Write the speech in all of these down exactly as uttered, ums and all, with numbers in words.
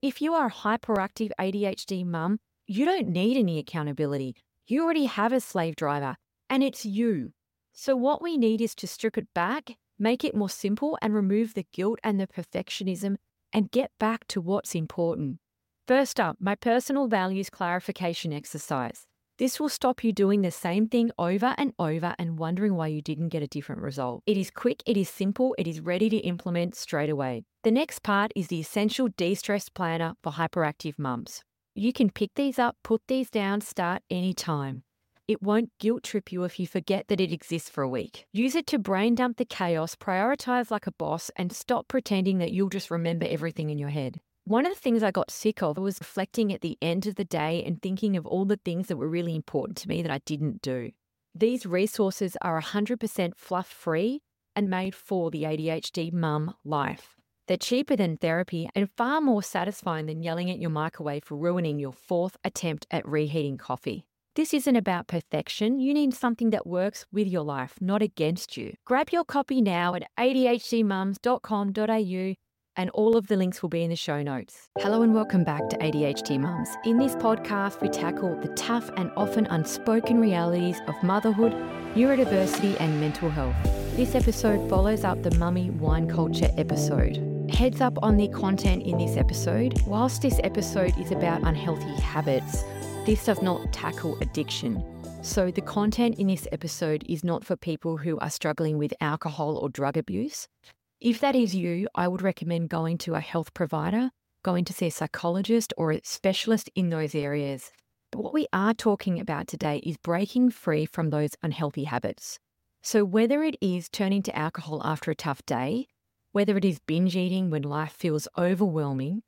If you are a hyperactive A D H D mum, you don't need any accountability. You already have a slave driver, and it's you. So what we need is to strip it back, make it more simple, and remove the guilt and the perfectionism and get back to what's important. First up, my personal values clarification exercise. This will stop you doing the same thing over and over and wondering why you didn't get a different result. It is quick, it is simple, it is ready to implement straight away. The next part is the essential de-stress planner for hyperactive mums. You can pick these up, put these down, start anytime. It won't guilt trip you if you forget that it exists for a week. Use it to brain dump the chaos, prioritize like a boss, and stop pretending that you'll just remember everything in your head. One of the things I got sick of was reflecting at the end of the day and thinking of all the things that were really important to me that I didn't do. These resources are one hundred percent fluff-free and made for the A D H D mum life. They're cheaper than therapy and far more satisfying than yelling at your microwave for ruining your fourth attempt at reheating coffee. This isn't about perfection. You need something that works with your life, not against you. Grab your copy now at a d h d mums dot com dot a u. and all of the links will be in the show notes. Hello and welcome back to A D H D Mums. In this podcast, we tackle the tough and often unspoken realities of motherhood, neurodiversity, and mental health. This episode follows up the mummy wine culture episode. Heads up on the content in this episode. Whilst this episode is about unhealthy habits, this does not tackle addiction. So the content in this episode is not for people who are struggling with alcohol or drug abuse. If that is you, I would recommend going to a health provider, going to see a psychologist or a specialist in those areas. But what we are talking about today is breaking free from those unhealthy habits. So whether it is turning to alcohol after a tough day, whether it is binge eating when life feels overwhelming,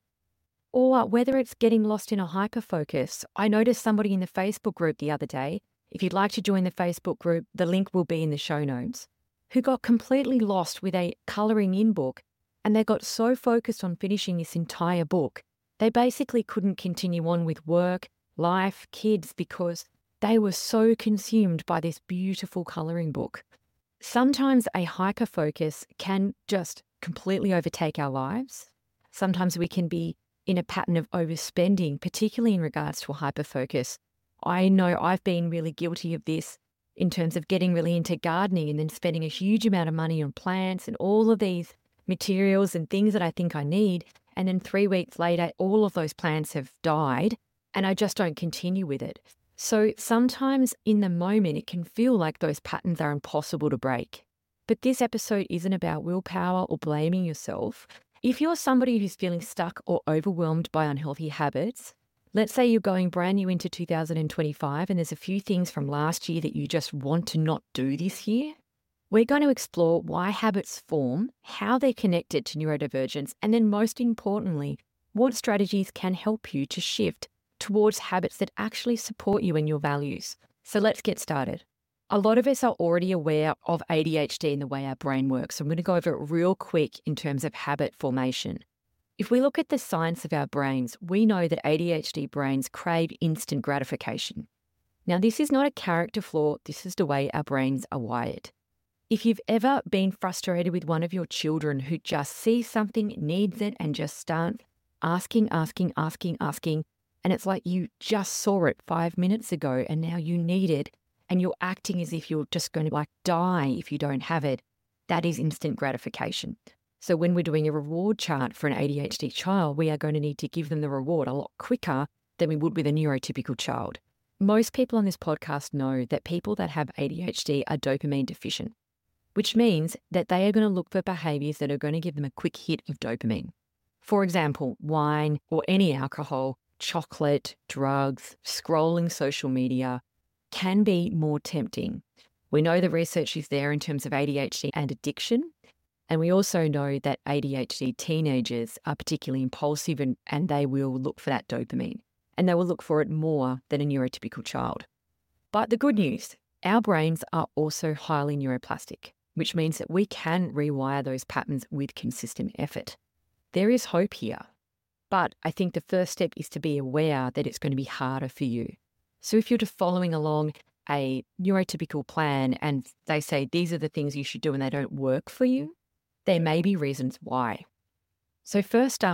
or whether it's getting lost in a hyperfocus. I noticed somebody in the Facebook group the other day. If you'd like to join the Facebook group, the link will be in the show notes, who got completely lost with a colouring in book, and they got so focused on finishing this entire book, they basically couldn't continue on with work, life, kids, because they were so consumed by this beautiful colouring book. Sometimes a hyperfocus can just completely overtake our lives. Sometimes we can be in a pattern of overspending, particularly in regards to a hyperfocus. I know I've been really guilty of this in terms of getting really into gardening and then spending a huge amount of money on plants and all of these materials and things that I think I need. And then three weeks later, all of those plants have died and I just don't continue with it. So sometimes in the moment, it can feel like those patterns are impossible to break. But this episode isn't about willpower or blaming yourself. If you're somebody who's feeling stuck or overwhelmed by unhealthy habits, let's say you're going brand new into two thousand twenty-five and there's a few things from last year that you just want to not do this year, we're going to explore why habits form, how they're connected to neurodivergence, and then most importantly, what strategies can help you to shift towards habits that actually support you and your values. So let's get started. A lot of us are already aware of A D H D and the way our brain works. So I'm going to go over it real quick in terms of habit formation. If we look at the science of our brains, we know that A D H D brains crave instant gratification. Now, this is not a character flaw. This is the way our brains are wired. If you've ever been frustrated with one of your children who just sees something, needs it, and just start asking, asking, asking, asking, and it's like you just saw it five minutes ago and now you need it, and you're acting as if you're just going to like die if you don't have it, that is instant gratification. So when we're doing a reward chart for an A D H D child, we are going to need to give them the reward a lot quicker than we would with a neurotypical child. Most people on this podcast know that people that have A D H D are dopamine deficient, which means that they are going to look for behaviors that are going to give them a quick hit of dopamine. For example, wine or any alcohol, chocolate, drugs, scrolling social media can be more tempting. We know the research is there in terms of A D H D and addiction. And we also know that A D H D teenagers are particularly impulsive and, and they will look for that dopamine. And they will look for it more than a neurotypical child. But the good news, our brains are also highly neuroplastic, which means that we can rewire those patterns with consistent effort. There is hope here. But I think the first step is to be aware that it's going to be harder for you. So if you're just following along a neurotypical plan and they say these are the things you should do and they don't work for you, there may be reasons why. So first up,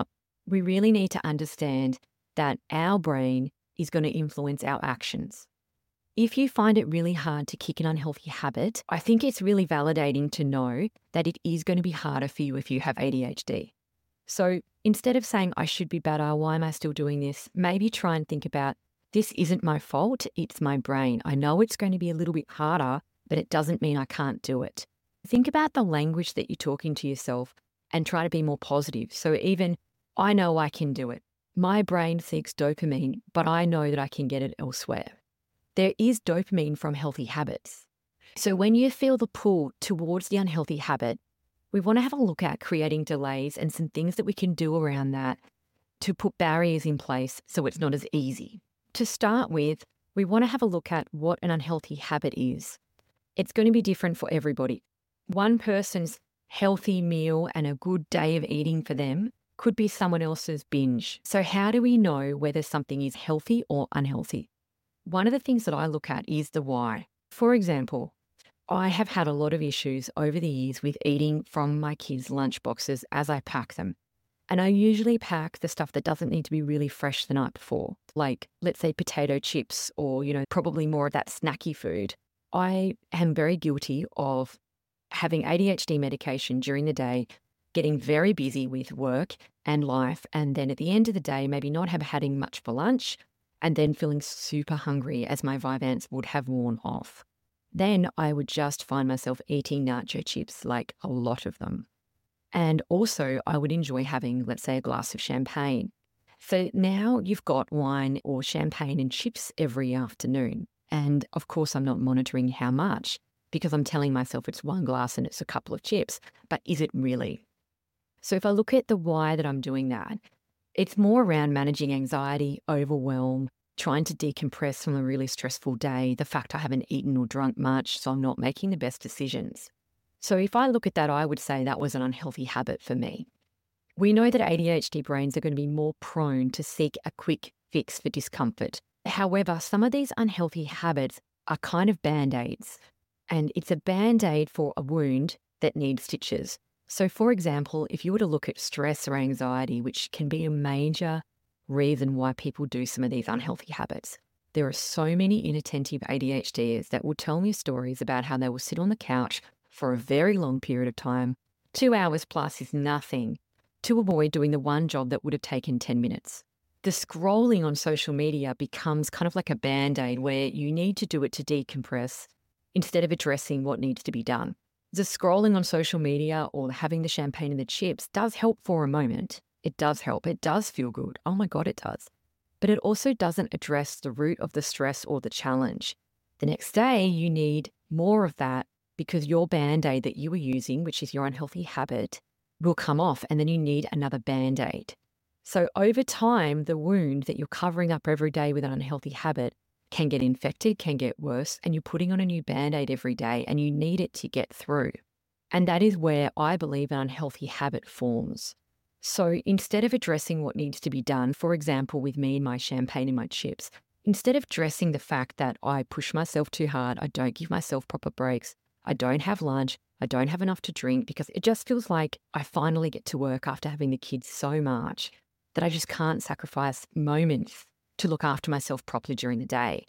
we really need to understand that our brain is going to influence our actions. If you find it really hard to kick an unhealthy habit, I think it's really validating to know that it is going to be harder for you if you have A D H D. So instead of saying, I should be better, why am I still doing this? Maybe try and think about, this isn't my fault, it's my brain. I know it's going to be a little bit harder, but it doesn't mean I can't do it. Think about the language that you're talking to yourself and try to be more positive. So even, I know I can do it. My brain seeks dopamine, but I know that I can get it elsewhere. There is dopamine from healthy habits. So when you feel the pull towards the unhealthy habit, we want to have a look at creating delays and some things that we can do around that to put barriers in place so it's not as easy. To start with, we want to have a look at what an unhealthy habit is. It's going to be different for everybody. One person's healthy meal and a good day of eating for them could be someone else's binge. So how do we know whether something is healthy or unhealthy? One of the things that I look at is the why. For example, I have had a lot of issues over the years with eating from my kids' lunch boxes as I pack them. And I usually pack the stuff that doesn't need to be really fresh the night before, like, let's say, potato chips or, you know, probably more of that snacky food. I am very guilty of having A D H D medication during the day, getting very busy with work and life, and then at the end of the day, maybe not have having much for lunch, and then feeling super hungry as my Vyvanse would have worn off. Then I would just find myself eating nacho chips, like a lot of them. And also I would enjoy having, let's say, a glass of champagne. So now you've got wine or champagne and chips every afternoon. And of course, I'm not monitoring how much because I'm telling myself it's one glass and it's a couple of chips. But is it really? So if I look at the why that I'm doing that, it's more around managing anxiety, overwhelm, trying to decompress from a really stressful day, the fact I haven't eaten or drunk much, so I'm not making the best decisions. So if I look at that, I would say that was an unhealthy habit for me. We know that A D H D brains are going to be more prone to seek a quick fix for discomfort. However, some of these unhealthy habits are kind of band-aids, and it's a band-aid for a wound that needs stitches. So for example, if you were to look at stress or anxiety, which can be a major reason why people do some of these unhealthy habits, there are so many inattentive A D H Ders that will tell me stories about how they will sit on the couch for a very long period of time. Two hours plus is nothing to avoid doing the one job that would have taken ten minutes. The scrolling on social media becomes kind of like a band-aid where you need to do it to decompress instead of addressing what needs to be done. The scrolling on social media or having the champagne and the chips does help for a moment. It does help. It does feel good. Oh my God, it does. But it also doesn't address the root of the stress or the challenge. The next day, you need more of that because your band-aid that you were using, which is your unhealthy habit, will come off and then you need another band-aid. So over time, the wound that you're covering up every day with an unhealthy habit can get infected, can get worse, and you're putting on a new band-aid every day and you need it to get through. And that is where I believe an unhealthy habit forms. So instead of addressing what needs to be done, for example, with me and my champagne and my chips, instead of addressing the fact that I push myself too hard, I don't give myself proper breaks, I don't have lunch, I don't have enough to drink because it just feels like I finally get to work after having the kids so much that I just can't sacrifice moments to look after myself properly during the day.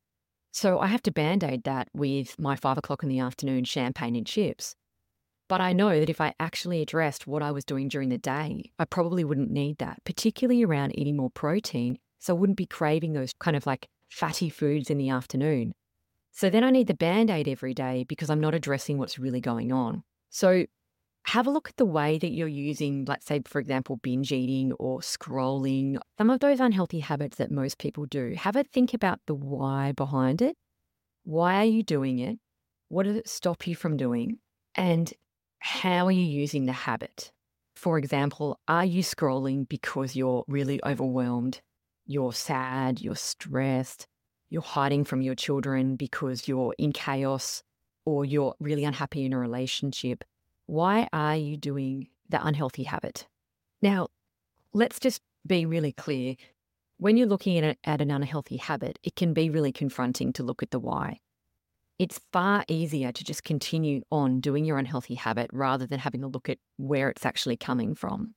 So I have to band-aid that with my five o'clock in the afternoon champagne and chips. But I know that if I actually addressed what I was doing during the day, I probably wouldn't need that, particularly around eating more protein. So I wouldn't be craving those kind of like fatty foods in the afternoon. So then I need the band-aid every day because I'm not addressing what's really going on. So have a look at the way that you're using, let's say, for example, binge eating or scrolling, some of those unhealthy habits that most people do. Have a think about the why behind it. Why are you doing it? What does it stop you from doing? And how are you using the habit? For example, are you scrolling because you're really overwhelmed? You're sad, you're stressed, you're hiding from your children because you're in chaos or you're really unhappy in a relationship? Why are you doing the unhealthy habit? Now, let's just be really clear. When you're looking at, a, at an unhealthy habit, it can be really confronting to look at the why. It's far easier to just continue on doing your unhealthy habit rather than having a look at where it's actually coming from.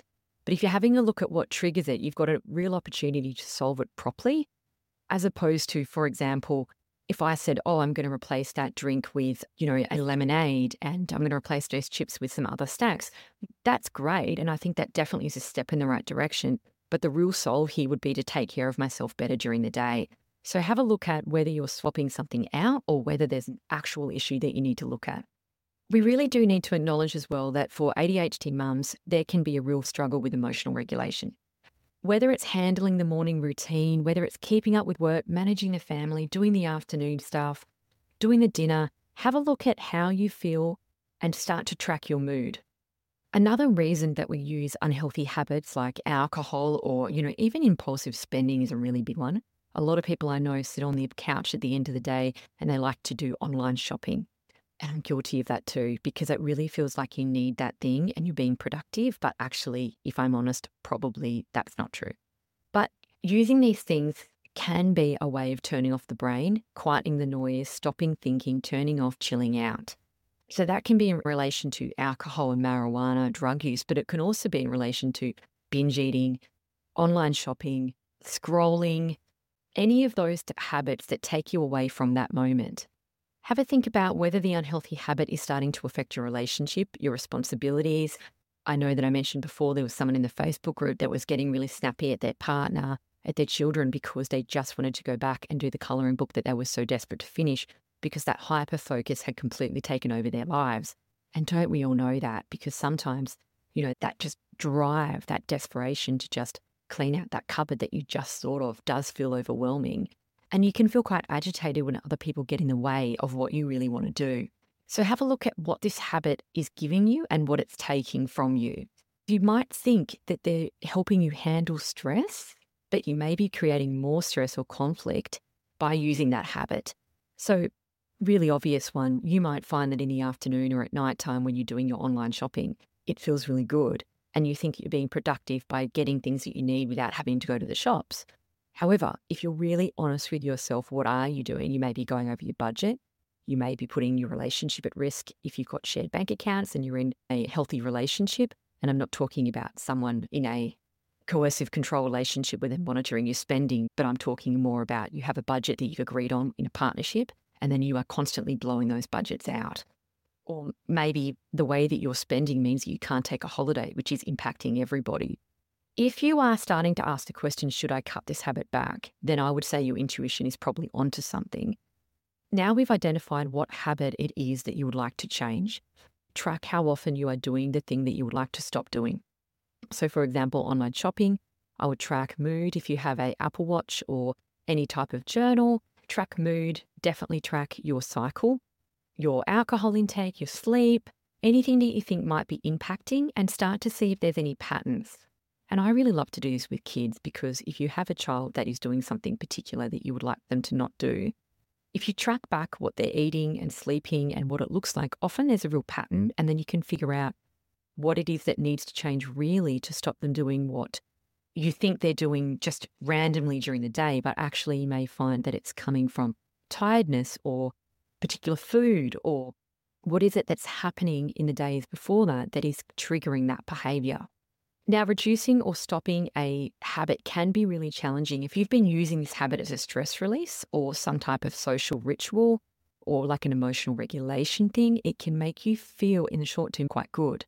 But if you're having a look at what triggers it, you've got a real opportunity to solve it properly, as opposed to, for example, if I said, oh, I'm going to replace that drink with, you know, a lemonade and I'm going to replace those chips with some other snacks, that's great. And I think that definitely is a step in the right direction. But the real solve here would be to take care of myself better during the day. So have a look at whether you're swapping something out or whether there's an actual issue that you need to look at. We really do need to acknowledge as well that for A D H D mums, there can be a real struggle with emotional regulation. Whether it's handling the morning routine, whether it's keeping up with work, managing the family, doing the afternoon stuff, doing the dinner, have a look at how you feel and start to track your mood. Another reason that we use unhealthy habits like alcohol or, you know, even impulsive spending is a really big one. A lot of people I know sit on the couch at the end of the day and they like to do online shopping. And I'm guilty of that too, because it really feels like you need that thing and you're being productive. But actually, if I'm honest, probably that's not true. But using these things can be a way of turning off the brain, quieting the noise, stopping thinking, turning off, chilling out. So that can be in relation to alcohol and marijuana, drug use, but it can also be in relation to binge eating, online shopping, scrolling, any of those habits that take you away from that moment. Have a think about whether the unhealthy habit is starting to affect your relationship, your responsibilities. I know that I mentioned before there was someone in the Facebook group that was getting really snappy at their partner, at their children, because they just wanted to go back and do the colouring book that they were so desperate to finish because that hyper focus had completely taken over their lives. And don't we all know that? Because sometimes, you know, that just drive, that desperation to just clean out that cupboard that you just thought of does feel overwhelming. And you can feel quite agitated when other people get in the way of what you really want to do. So have a look at what this habit is giving you and what it's taking from you. You might think that they're helping you handle stress, but you may be creating more stress or conflict by using that habit. So really obvious one, you might find that in the afternoon or at night time when you're doing your online shopping, it feels really good. And you think you're being productive by getting things that you need without having to go to the shops. However, if you're really honest with yourself, what are you doing? You may be going over your budget. You may be putting your relationship at risk if you've got shared bank accounts and you're in a healthy relationship. And I'm not talking about someone in a coercive control relationship where they're monitoring your spending, but I'm talking more about you have a budget that you've agreed on in a partnership and then you are constantly blowing those budgets out. Or maybe the way that you're spending means that you can't take a holiday, which is impacting everybody. If you are starting to ask the question, should I cut this habit back? Then I would say your intuition is probably onto something. Now we've identified what habit it is that you would like to change. Track how often you are doing the thing that you would like to stop doing. So for example, online shopping, I would track mood. If you have a Apple Watch or any type of journal, track mood, definitely track your cycle, your alcohol intake, your sleep, anything that you think might be impacting, and start to see if there's any patterns. And I really love to do this with kids because if you have a child that is doing something particular that you would like them to not do, if you track back what they're eating and sleeping and what it looks like, often there's a real pattern, and then you can figure out what it is that needs to change really to stop them doing what you think they're doing just randomly during the day, but actually you may find that it's coming from tiredness or particular food, or what is it that's happening in the days before that that is triggering that behavior. Now, reducing or stopping a habit can be really challenging. If you've been using this habit as a stress release or some type of social ritual or like an emotional regulation thing, it can make you feel in the short term quite good.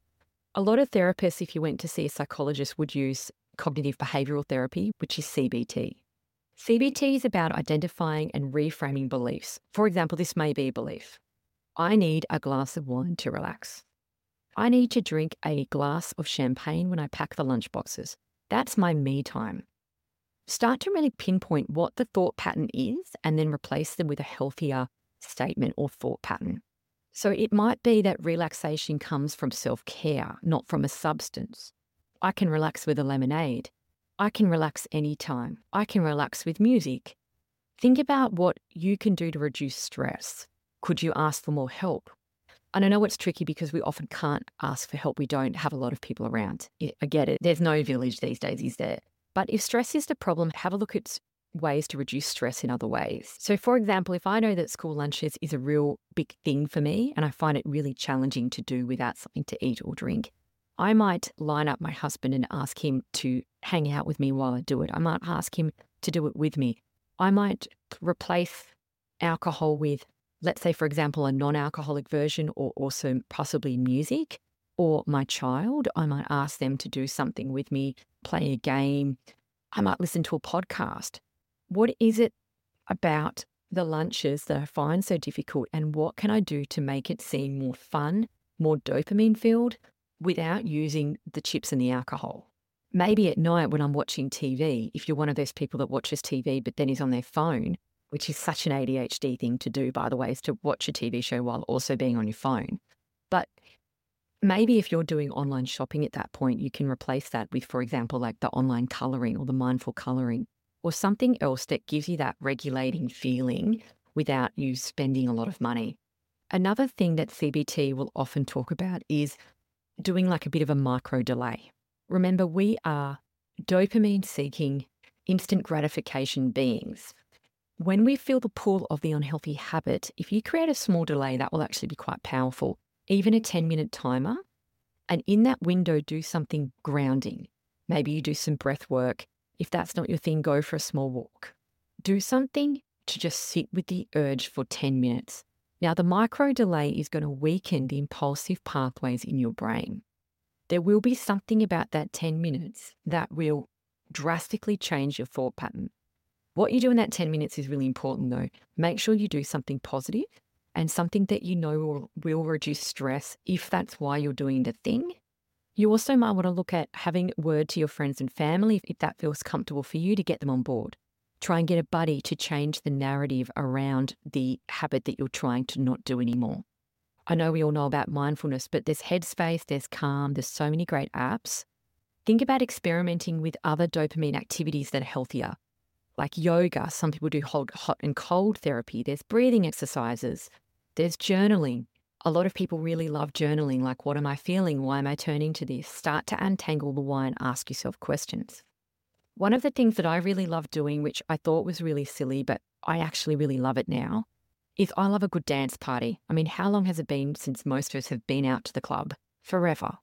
A lot of therapists, if you went to see a psychologist, would use cognitive behavioral therapy, which is C B T. C B T is about identifying and reframing beliefs. For example, this may be a belief. I need a glass of wine to relax. I need to drink a glass of champagne when I pack the lunch boxes. That's my me time. Start to really pinpoint what the thought pattern is and then replace them with a healthier statement or thought pattern. So it might be that relaxation comes from self-care, not from a substance. I can relax with a lemonade. I can relax anytime. I can relax with music. Think about what you can do to reduce stress. Could you ask for more help? And I know it's tricky because we often can't ask for help. We don't have a lot of people around. I get it. There's no village these days, is there? But if stress is the problem, have a look at ways to reduce stress in other ways. So for example, if I know that school lunches is a real big thing for me and I find it really challenging to do without something to eat or drink, I might line up my husband and ask him to hang out with me while I do it. I might ask him to do it with me. I might replace alcohol with, let's say, for example, a non-alcoholic version, or also possibly music. Or my child, I might ask them to do something with me, play a game. I might listen to a podcast. What is it about the lunches that I find so difficult, and what can I do to make it seem more fun, more dopamine filled, without using the chips and the alcohol? Maybe at night when I'm watching T V, if you're one of those people that watches T V but then is on their phone, which is such an A D H D thing to do, by the way, is to watch a T V show while also being on your phone. But maybe if you're doing online shopping at that point, you can replace that with, for example, like the online coloring or the mindful coloring, or something else that gives you that regulating feeling without you spending a lot of money. Another thing that C B T will often talk about is doing like a bit of a micro delay. Remember, we are dopamine-seeking, instant gratification beings. When we feel the pull of the unhealthy habit, if you create a small delay, that will actually be quite powerful. Even a ten-minute timer, and in that window, do something grounding. Maybe you do some breath work. If that's not your thing, go for a small walk. Do something to just sit with the urge for ten minutes. Now, the micro delay is going to weaken the impulsive pathways in your brain. There will be something about that ten minutes that will drastically change your thought pattern. What you do in that ten minutes is really important, though. Make sure you do something positive and something that you know will, will reduce stress if that's why you're doing the thing. You also might want to look at having word to your friends and family if that feels comfortable for you, to get them on board. Try and get a buddy to change the narrative around the habit that you're trying to not do anymore. I know we all know about mindfulness, but there's Headspace, there's Calm, there's so many great apps. Think about experimenting with other dopamine activities that are healthier, like yoga. Some people do hot and cold therapy. There's breathing exercises. There's journaling. A lot of people really love journaling, like, what am I feeling? Why am I turning to this? Start to untangle the why and ask yourself questions. One of the things that I really love doing, which I thought was really silly, but I actually really love it now, is I love a good dance party. I mean, how long has it been since most of us have been out to the club? Forever.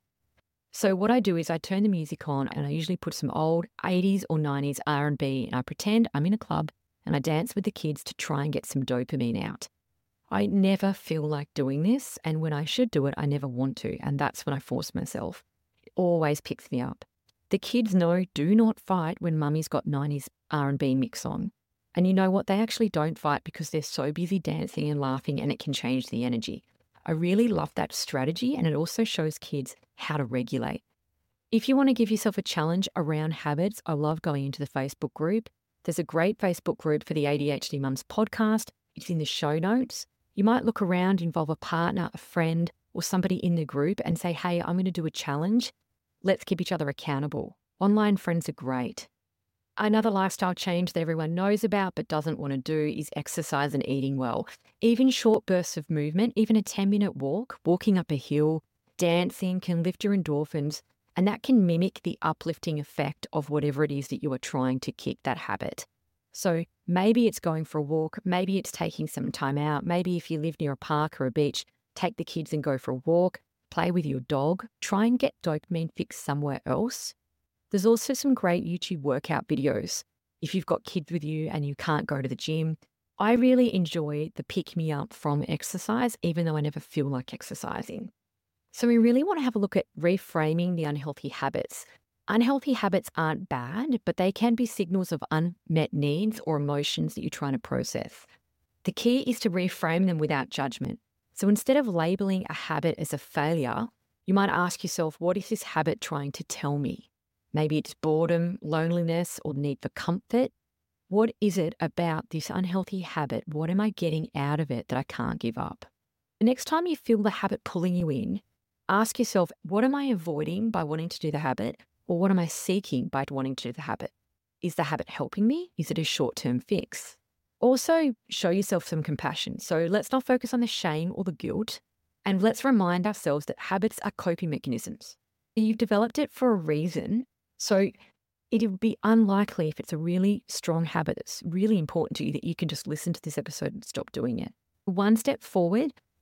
So what I do is I turn the music on, and I usually put some old eighties or nineties R and B, and I pretend I'm in a club and I dance with the kids to try and get some dopamine out. I never feel like doing this, and when I should do it, I never want to, and that's when I force myself. It always picks me up. The kids know, do not fight when mummy's got nineties R and B mix on. And you know what? They actually don't fight because they're so busy dancing and laughing, and it can change the energy. I really love that strategy, and it also shows kids how to regulate. If you want to give yourself a challenge around habits, I love going into the Facebook group. There's a great Facebook group for the A D H D Mums podcast. It's in the show notes. You might look around, involve a partner, a friend, or somebody in the group and say, hey, I'm going to do a challenge. Let's keep each other accountable. Online friends are great. Another lifestyle change that everyone knows about but doesn't want to do is exercise and eating well. Even short bursts of movement, even a ten-minute walk, walking up a hill, dancing can lift your endorphins, and that can mimic the uplifting effect of whatever it is that you are trying to kick that habit. So maybe it's going for a walk, maybe it's taking some time out, maybe if you live near a park or a beach, take the kids and go for a walk, play with your dog, try and get dopamine fix somewhere else. There's also some great YouTube workout videos. If you've got kids with you and you can't go to the gym, I really enjoy the pick-me-up from exercise, even though I never feel like exercising. So we really want to have a look at reframing the unhealthy habits. Unhealthy habits aren't bad, but they can be signals of unmet needs or emotions that you're trying to process. The key is to reframe them without judgment. So instead of labeling a habit as a failure, you might ask yourself, what is this habit trying to tell me? Maybe it's boredom, loneliness, or need for comfort. What is it about this unhealthy habit? What am I getting out of it that I can't give up? The next time you feel the habit pulling you in, ask yourself, what am I avoiding by wanting to do the habit? Or what am I seeking by wanting to do the habit? Is the habit helping me? Is it a short-term fix? Also, show yourself some compassion. So let's not focus on the shame or the guilt, and let's remind ourselves that habits are coping mechanisms. You've developed it for a reason. So it would be unlikely, if it's a really strong habit that's really important to you, that you can just listen to this episode and stop doing it. One step forward,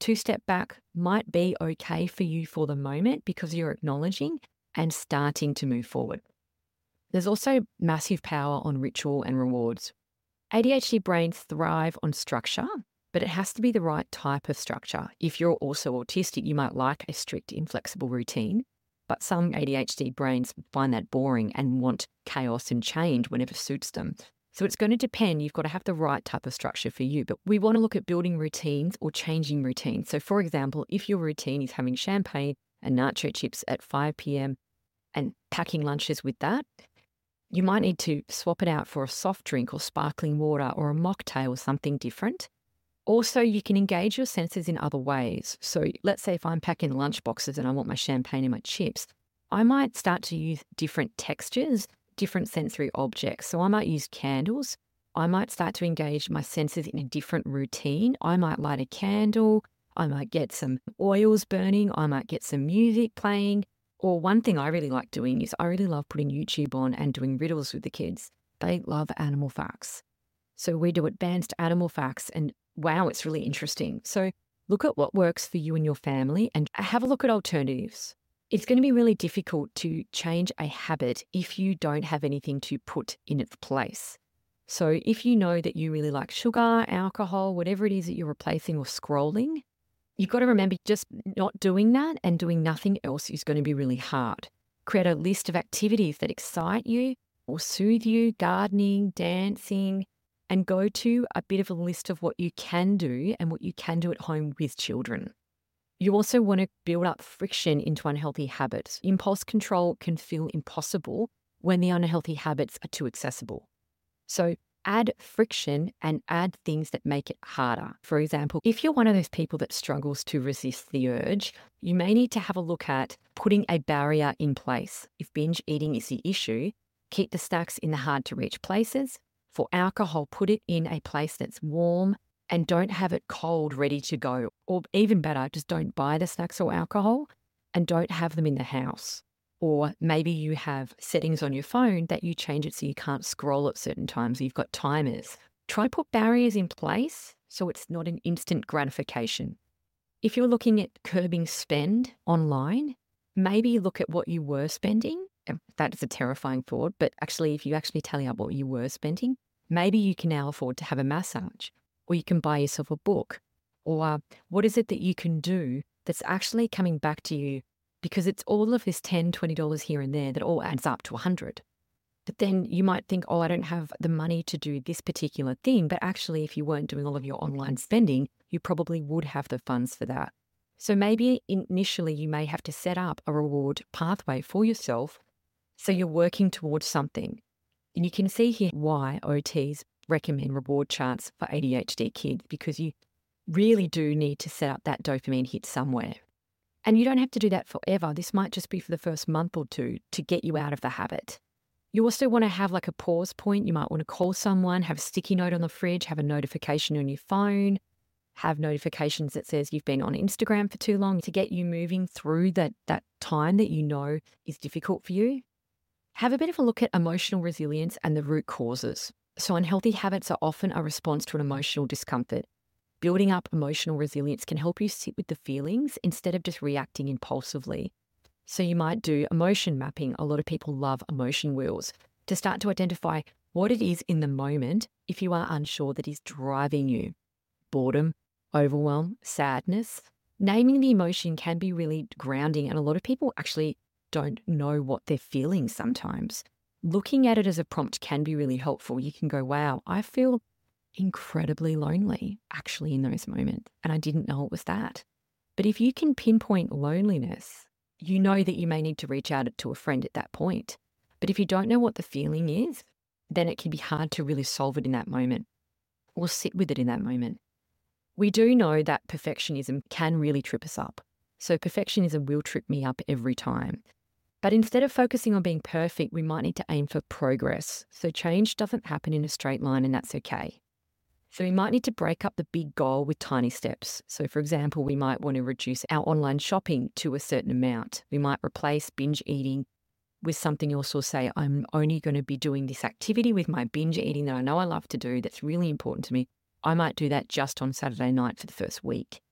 two step back might be okay for you for the moment because you're acknowledging and starting to move forward. There's also massive power on ritual and rewards. A D H D brains thrive on structure, but it has to be the right type of structure. If you're also autistic, you might like a strict, inflexible routine, but some A D H D brains find that boring and want chaos and change whenever suits them. So it's going to depend. You've got to have the right type of structure for you, but we want to look at building routines or changing routines. So for example, if your routine is having champagne and nacho chips at five p.m. and packing lunches with that, you might need to swap it out for a soft drink or sparkling water or a mocktail or something different. Also, you can engage your senses in other ways. So let's say if I'm packing lunch boxes and I want my champagne and my chips, I might start to use different textures, different sensory objects. So I might use candles. I might start to engage my senses in a different routine. I might light a candle. I might get some oils burning. I might get some music playing. Or one thing I really like doing is I really love putting YouTube on and doing riddles with the kids. They love animal facts. So we do advanced animal facts and wow, it's really interesting. So look at what works for you and your family and have a look at alternatives. It's going to be really difficult to change a habit if you don't have anything to put in its place. So if you know that you really like sugar, alcohol, whatever it is that you're replacing or scrolling, you've got to remember just not doing that and doing nothing else is going to be really hard. Create a list of activities that excite you or soothe you, gardening, dancing, and go to a bit of a list of what you can do and what you can do at home with children. You also want to build up friction into unhealthy habits. Impulse control can feel impossible when the unhealthy habits are too accessible. So add friction and add things that make it harder. For example, if you're one of those people that struggles to resist the urge, you may need to have a look at putting a barrier in place. If binge eating is the issue, keep the snacks in the hard to reach places. For alcohol, put it in a place that's warm and don't have it cold, ready to go. Or even better, just don't buy the snacks or alcohol and don't have them in the house. Or maybe you have settings on your phone that you change it so you can't scroll at certain times. You've got timers. Try put barriers in place so it's not an instant gratification. If you're looking at curbing spend online, maybe look at what you were spending. That is a terrifying thought, but actually, if you actually tally up what you were spending, maybe you can now afford to have a massage, or you can buy yourself a book, or uh, what is it that you can do that's actually coming back to you, because it's all of this ten dollars, twenty dollars here and there that all adds up to one hundred dollars. But then you might think, oh, I don't have the money to do this particular thing, but actually, if you weren't doing all of your online spending, you probably would have the funds for that. So maybe initially you may have to set up a reward pathway for yourself so you're working towards something. And you can see here why O Ts recommend reward charts for A D H D kids, because you really do need to set up that dopamine hit somewhere. And you don't have to do that forever. This might just be for the first month or two to get you out of the habit. You also want to have like a pause point. You might want to call someone, have a sticky note on the fridge, have a notification on your phone, have notifications that says you've been on Instagram for too long to get you moving through that, that time that you know is difficult for you. Have a bit of a look at emotional resilience and the root causes. So unhealthy habits are often a response to an emotional discomfort. Building up emotional resilience can help you sit with the feelings instead of just reacting impulsively. So you might do emotion mapping. A lot of people love emotion wheels to start to identify what it is in the moment if you are unsure that is driving you. Boredom, overwhelm, sadness. Naming the emotion can be really grounding, and a lot of people actually don't know what they're feeling sometimes. Looking at it as a prompt can be really helpful. You can go, wow, I feel incredibly lonely actually in those moments, and I didn't know it was that. But if you can pinpoint loneliness, you know that you may need to reach out to a friend at that point. But if you don't know what the feeling is, then it can be hard to really solve it in that moment or sit with it in that moment. We do know that perfectionism can really trip us up. So perfectionism will trip me up every time. But instead of focusing on being perfect, we might need to aim for progress. So change doesn't happen in a straight line, and that's okay. So we might need to break up the big goal with tiny steps. So for example, we might want to reduce our online shopping to a certain amount. We might replace binge eating with something else, or say, I'm only going to be doing this activity with my binge eating that I know I love to do that's really important to me. I might do that just on Saturday night for the first week.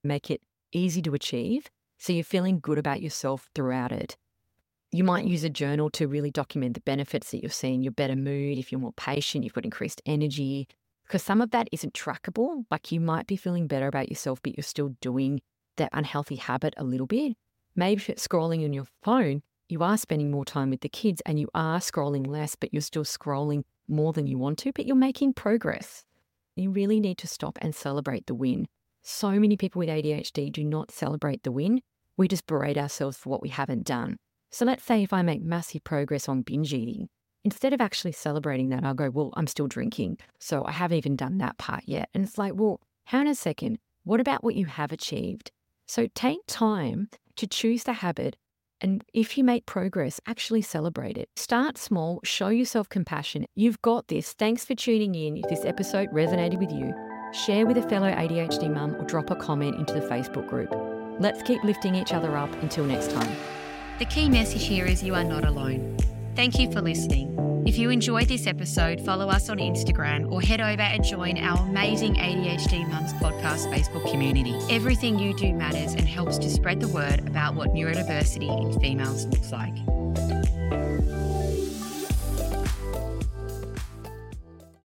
make it easy to achieve so you're feeling good about yourself throughout it. You might use a journal to really document the benefits that you're seeing, your better mood, if you're more patient, you've got increased energy, because some of that isn't trackable. Like you might be feeling better about yourself, but you're still doing that unhealthy habit a little bit. Maybe if it's scrolling on your phone, you are spending more time with the kids and you are scrolling less, but you're still scrolling more than you want to, but you're making progress. You really need to stop and celebrate the win. So many people with A D H D do not celebrate the win. We just berate ourselves for what we haven't done. So let's say if I make massive progress on binge eating, instead of actually celebrating that, I'll go, well, I'm still drinking, so I haven't even done that part yet. And it's like, well, hang on a second. What about what you have achieved? So take time to choose the habit, and if you make progress, actually celebrate it. Start small, show yourself compassion. You've got this. Thanks for tuning in. If this episode resonated with you, share with a fellow A D H D mum or drop a comment into the Facebook group. Let's keep lifting each other up until next time. The key message here is you are not alone. Thank you for listening. If you enjoyed this episode, follow us on Instagram or head over and join our amazing A D H D Mums podcast Facebook community. Everything you do matters and helps to spread the word about what neurodiversity in females looks like.